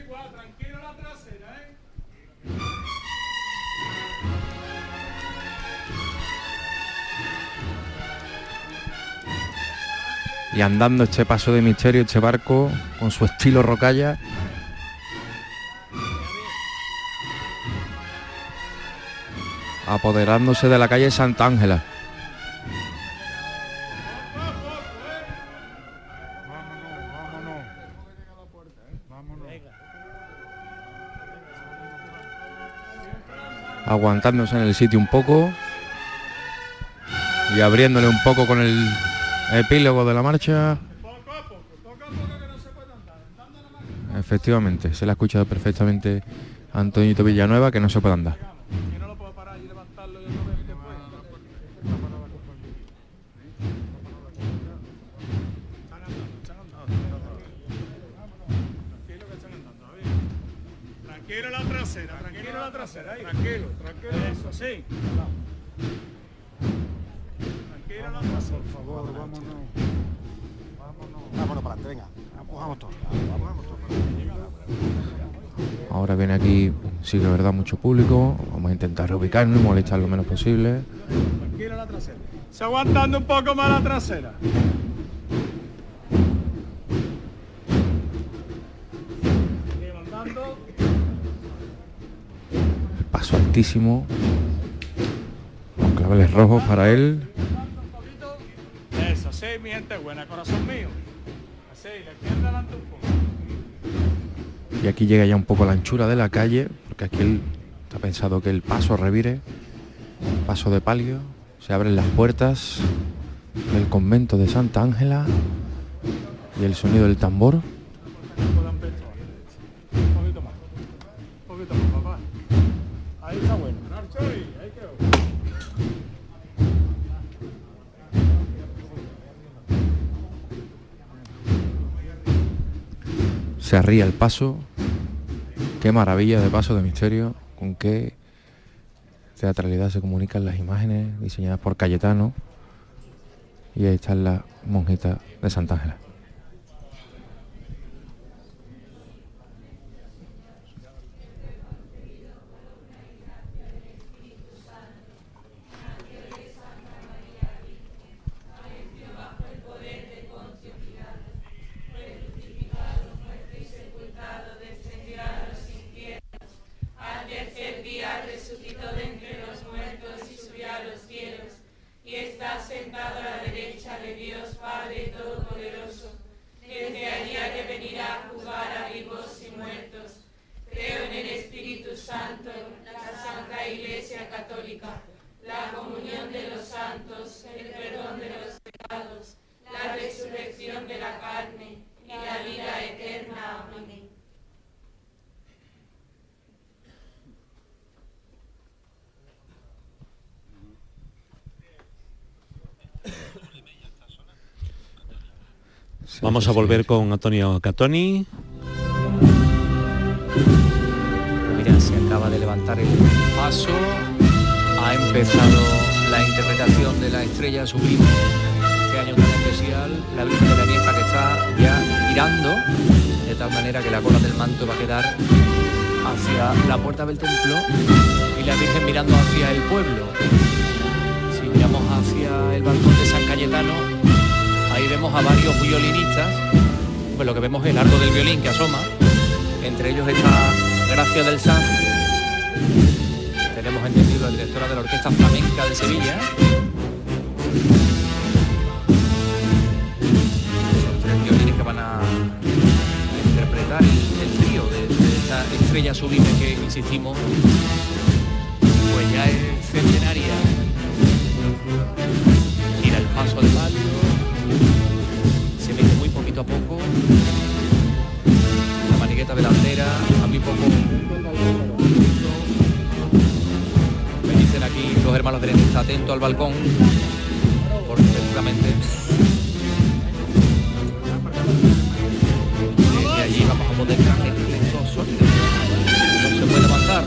Y andando este paso de misterio, este barco, con su estilo rocalla. Apoderándose de la calle Santa Ángela. Aguantándose en el sitio un poco y abriéndole un poco con el epílogo de la marcha. Efectivamente, se le ha escuchado perfectamente a Antoñito Villanueva, que no se puede andar. Tranquilo la trasera, tranquilo la trasera, ahí. Tranquilo, tranquilo. Eso, sí. Tranquilo la trasera. Por favor, vámonos. Vámonos. Vámonos para adelante, venga. Empujamos todos. Vamos todos. Ahora viene aquí, sí que es verdad, mucho público. Vamos a intentar reubicarnos y molestar lo menos posible. Tranquilo la trasera. Se aguantando un poco más la trasera. Paso altísimo, con claveles rojos para él. Eso, sí, mi gente buena, corazón mío. Así, la izquierda adelante un poco. Y aquí llega ya un poco la anchura de la calle, porque aquí él está pensado que el paso revire, paso de palio, se abren las puertas del convento de Santa Ángela y el sonido del tambor. Un poquito más, un poquito más, papá. Ahí está bueno. Ahí quedó. Se arría el paso. Qué maravilla de paso de misterio, con qué teatralidad se comunican las imágenes diseñadas por Cayetano. Y ahí están las monjitas de Santa Ángela. Vamos a volver con Antonio Catoni. Mira, se acaba de levantar el paso. Ha empezado la interpretación de la estrella sublime. Este año tan especial, la Virgen de la Niesta, que está ya girando, de tal manera que la cola del manto va a quedar hacia la puerta del templo y la Virgen mirando hacia el pueblo. Si miramos hacia el balcón de San Cayetano, ahí vemos a varios violinistas. Pues lo que vemos es el arco del violín que asoma, Entre ellos está Gracia del Sanz, tenemos entendido la directora de la Orquesta Flamenca de Sevilla. Son tres violines que van a interpretar el, el trío de, de esta estrella sublime que, insistimos, pues ya es centenaria. Gira el paso de palio, se mete muy poquito a poco, la manigueta delantera, a muy poco. Me dicen aquí los hermanos de Lenin, está atento al balcón, porque efectivamente desde allí vamos a poder transmitirle estos sonidos. No se puede avanzar.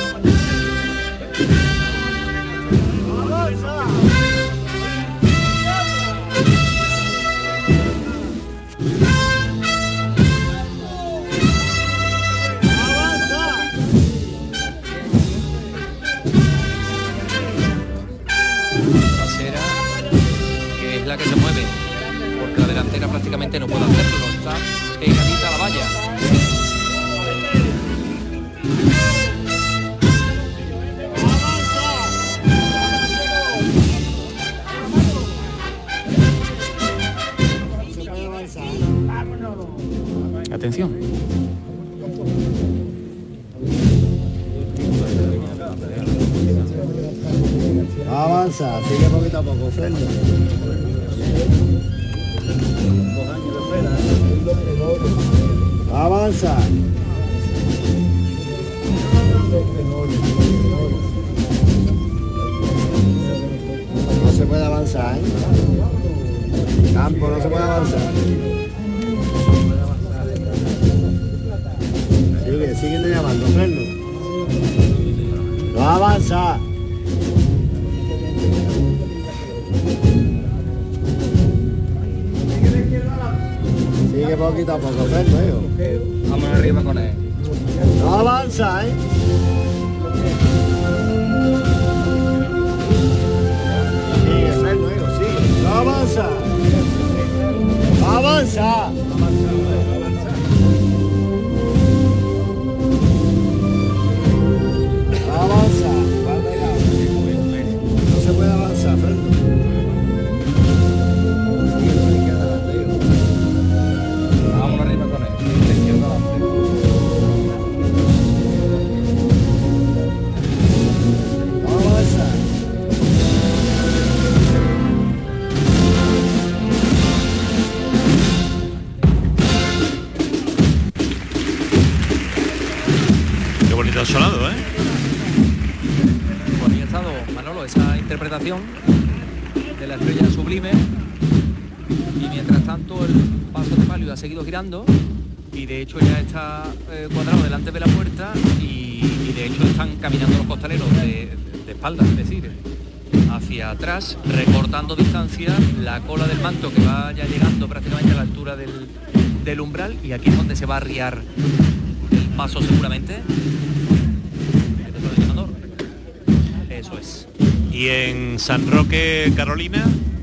Trasera, que es la que se mueve, porque la delantera prácticamente no puede hacerlo, está pegadita a la valla. Atención. Avanza, sigue poquito a poco, freno. Avanza. No se puede avanzar, ¿eh? Campo, no se puede avanzar. Sigue, sigue llamando, freno. No avanza. Sigue poquito a poco, freno, hijo. Vamos arriba con él. No avanza, ¿eh? Sigue, freno, hijo, sigue. No avanza. Avanza. Avanza. No se puede avanzar, freno. Vamos arriba con él. De izquierda adelante. Avanza. Qué bonito ha sonado, ¿eh? Pues ahí ha estado, Manolo, esa interpretación de la estrella sublime. Y mientras tanto el paso de palio ha seguido girando y de hecho ya está eh, cuadrado delante de la puerta y, y de hecho están caminando los costaleros de, de espaldas, es decir, hacia atrás, recortando distancia, la cola del manto que va ya llegando prácticamente a la altura del, del umbral, y aquí es donde se va a arriar el paso seguramente. Eso es. Y en San Roque, Carolina.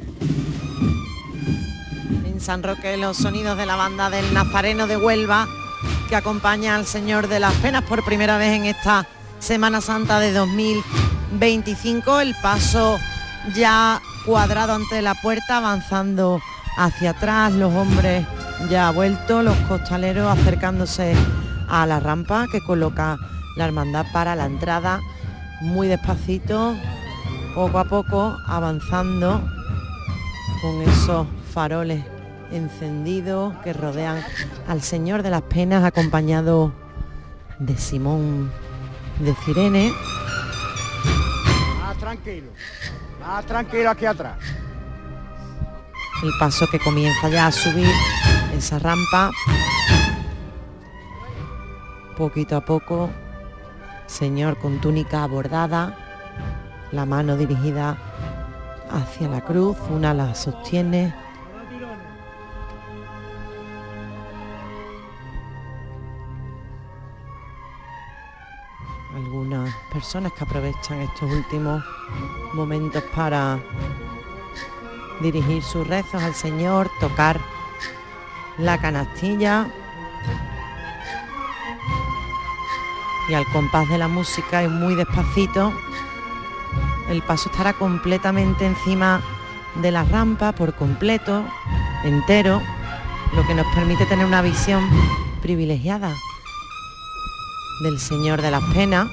San Roque, los sonidos de la banda del Nazareno de Huelva, que acompaña al Señor de las Penas por primera vez en esta Semana Santa de dos mil veinticinco. El paso ya cuadrado ante la puerta, avanzando hacia atrás, los hombres ya vueltos, los costaleros acercándose a la rampa que coloca la hermandad para la entrada, muy despacito, poco a poco, avanzando con esos faroles encendidos que rodean al Señor de las Penas, acompañado de Simón de Cirene. Más tranquilo, más tranquilo aquí atrás. El paso que comienza ya a subir esa rampa, poquito a poco, Señor con túnica bordada, la mano dirigida hacia la cruz, una la sostiene. Algunas personas que aprovechan estos últimos momentos para dirigir sus rezos al Señor, tocar la canastilla. y al compás de la música y muy despacito. El paso estará completamente encima de la rampa, por completo, entero, lo que nos permite tener una visión privilegiada del Señor de las Penas.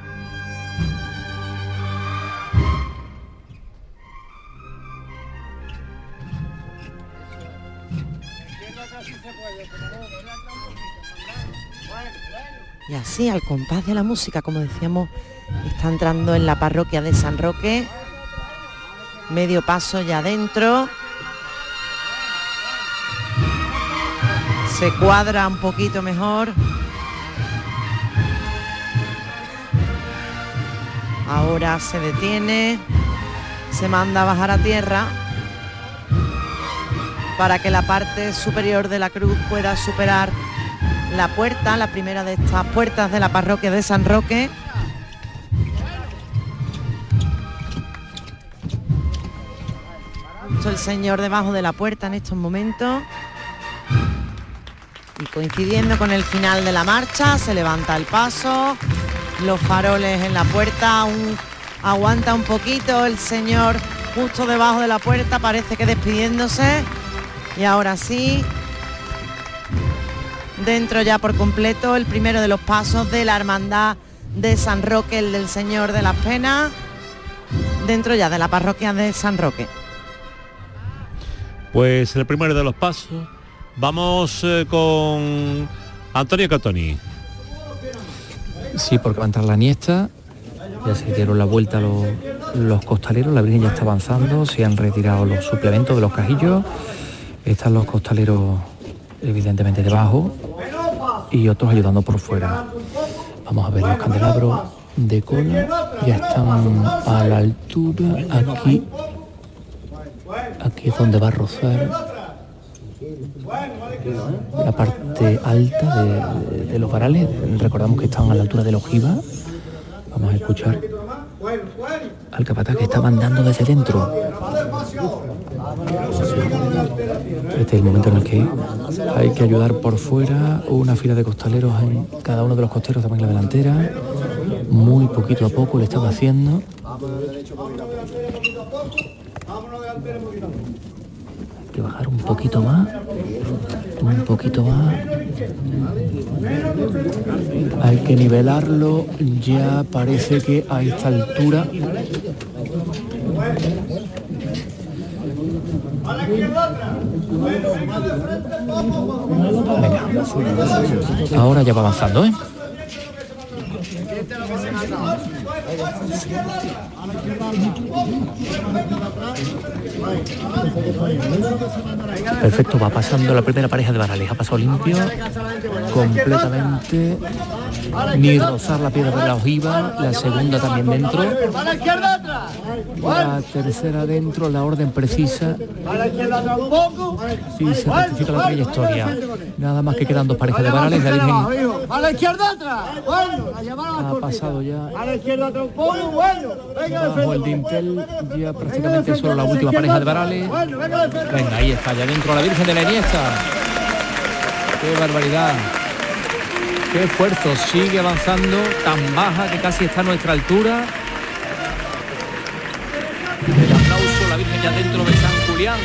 Y así, al compás de la música, como decíamos, está entrando en la parroquia de San Roque. Medio paso ya adentro. Se cuadra un poquito mejor. Ahora se detiene. Se manda a bajar a tierra para que la parte superior de la cruz pueda superar la puerta, la primera de estas puertas de la parroquia de San Roque. Justo el Señor debajo de la puerta en estos momentos. Y coincidiendo con el final de la marcha, se levanta el paso. Los faroles en la puerta, un, aguanta un poquito el Señor justo debajo de la puerta, parece que despidiéndose. Y ahora sí, dentro ya por completo, el primero de los pasos de la hermandad de San Roque, el del Señor de las Penas, dentro ya de la parroquia de San Roque. Pues el primero de los pasos. Vamos eh, con Antonio Catoni. Sí, porque va a entrar la Iniesta. Ya se dieron la vuelta los, los costaleros, la Virgen ya está avanzando, se han retirado los suplementos de los cajillos. Están los costaleros evidentemente debajo y otros ayudando por fuera. Vamos a ver los candelabros de cola, ya están a la altura, aquí, aquí es donde va a rozar la parte alta de, de los varales. Recordamos que estaban a la altura del ojiva. Vamos a escuchar al capataz que está mandando desde dentro. Este es el momento en el que hay que ayudar por fuera, una fila de costaleros en cada uno de los costeros, también la delantera, muy poquito a poco le están haciendo. Hay que bajar un poquito más, un poquito más. Hay que nivelarlo, ya parece que a esta altura venga, ahora ya va avanzando, ¿eh? Perfecto, va pasando la primera pareja de varales, ha pasado limpio, completamente, ni rozar la piedra de la ojiva, la segunda también dentro, la tercera dentro, la orden precisa, sí, se rectifica la trayectoria, nada más que quedan dos parejas de varales, la Virgen a la izquierda atrás, bueno, ha pasado ya a la izquierda atrás un poco, bueno, venga bajo el dintel, ya prácticamente solo la última pareja de varales. Venga, ahí está, ya dentro la Virgen de la Iniesta. Qué barbaridad, qué esfuerzo, sigue avanzando, tan baja que casi está a nuestra altura. El aplauso, la Virgen ya dentro de San Julián,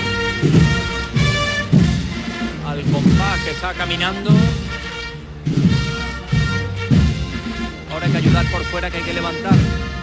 al compás que está caminando. Ahora hay que ayudar por fuera, que hay que levantar.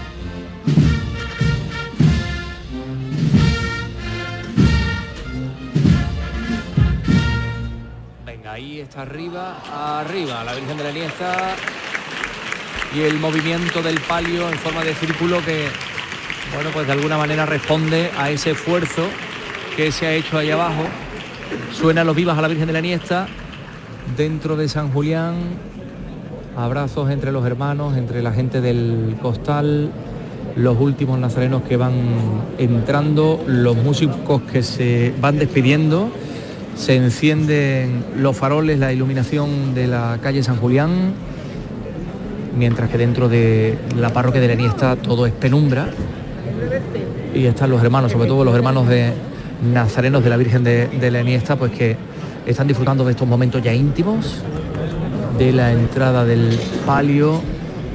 Venga, ahí está arriba, arriba la Virgen de la Iniesta. Y el movimiento del palio en forma de círculo que, bueno, pues de alguna manera responde a ese esfuerzo que se ha hecho ahí abajo. Suenan los vivas a la Virgen de la Iniesta dentro de San Julián. Abrazos entre los hermanos, entre la gente del costal, los últimos nazarenos que van entrando, los músicos que se van despidiendo, se encienden los faroles, la iluminación de la calle San Julián, mientras que dentro de la parroquia de la Iniesta todo es penumbra y están los hermanos, sobre todo los hermanos de nazarenos de la Virgen de, de la Iniesta, pues que están disfrutando de estos momentos ya íntimos, de la entrada del palio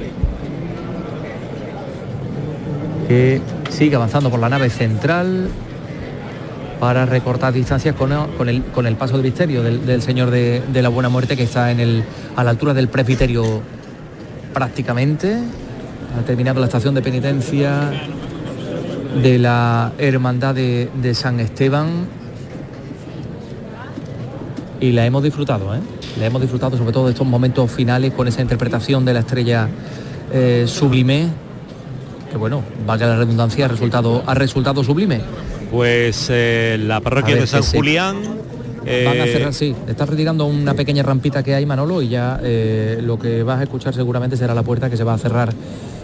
que sigue avanzando por la nave central para recortar distancias con, con, el, con el paso de misterio del, del Señor de, de la Buena Muerte, que está en el, a la altura del presbiterio prácticamente. Ha terminado la estación de penitencia de la Hermandad de, de San Esteban y la hemos disfrutado, ¿eh? La hemos disfrutado sobre todo de estos momentos finales con esa interpretación de la estrella eh, sublime, que bueno, valga la redundancia, ha resultado, ha resultado sublime. Pues eh, la parroquia de San Julián... Eh... Van a cerrar, sí, está retirando una pequeña rampita que hay, Manolo, y ya eh, lo que vas a escuchar seguramente será la puerta que se va a cerrar